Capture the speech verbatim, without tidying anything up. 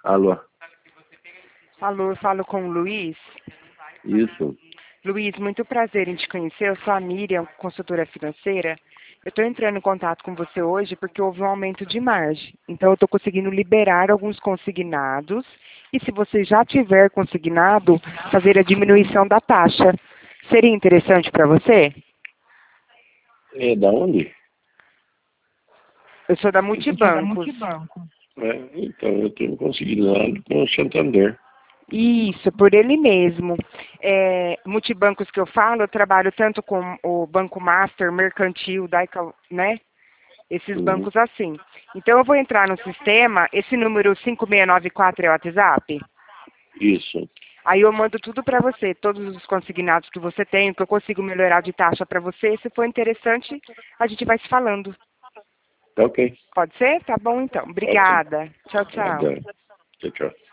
Alô? Alô, eu falo com o Luiz. Isso. Luiz, muito prazer em te conhecer. Eu sou a Miriam, consultora financeira. Eu estou entrando em contato com você hoje porque houve um aumento de margem. Então, eu estou conseguindo liberar alguns consignados. E se você já tiver consignado, fazer a diminuição da taxa. Seria interessante para você? É da onde? Eu sou da Multibancos. É, então, eu tenho conseguido nada com o Santander. Isso, por ele mesmo. É, multibancos que eu falo, eu trabalho tanto com o Banco Master, Mercantil, Daica, né? Esses Uhum. bancos assim. Então eu vou entrar no sistema, esse número cinco seis nove quatro é o WhatsApp? Isso. Aí eu mando tudo para você, todos os consignados que você tem, que eu consigo melhorar de taxa para você. Se for interessante, a gente vai se falando. Tá ok. Pode ser? Tá bom então. Pode ser. Obrigada. Tchau, tchau. Nada. Tchau, tchau.